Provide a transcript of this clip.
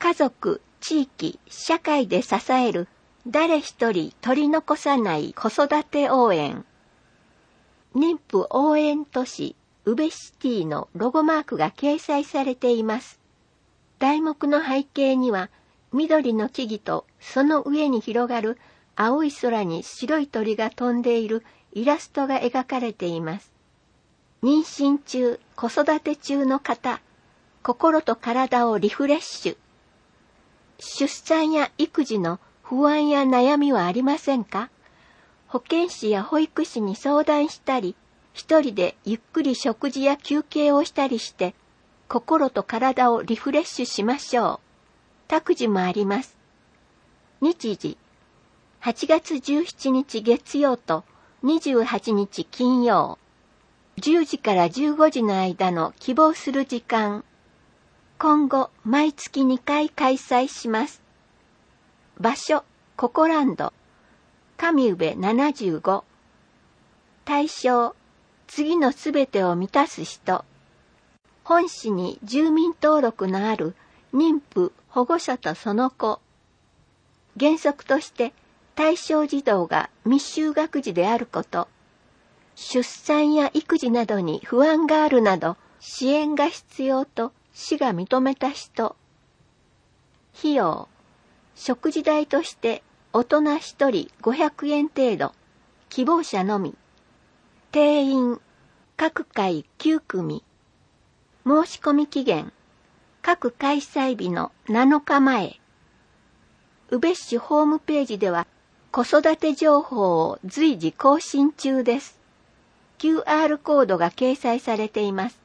家族、地域、社会で支える誰一人取り残さない子育て応援。妊婦応援都市宇部シティのロゴマークが掲載されています。題目の背景には緑の木々とその上に広がる青い空に白い鳥が飛んでいるイラストが描かれています。妊娠中、子育て中の方、心と体をリフレッシュ。出産や育児の不安や悩みはありませんか？保健師や保育士に相談したり、一人でゆっくり食事や休憩をしたりして、心と体をリフレッシュしましょう。託児もあります。日時、8月17日月曜と28日金曜、10時から15時の間の希望する時間。今後、毎月2回開催します。場所、ココランド、上宇部75。対象、次のすべてを満たす人。本市に住民登録のある妊婦、保護者とその子。原則として対象児童が未就学児であること。出産や育児などに不安があるなど支援が必要と市が認めた人。費用、食事代として大人1人500円程度、希望者のみ。定員、各回9組。申し込み期限、各開催日の7日前。宇部市ホームページでは子育て情報を随時更新中です。QR コードが掲載されています。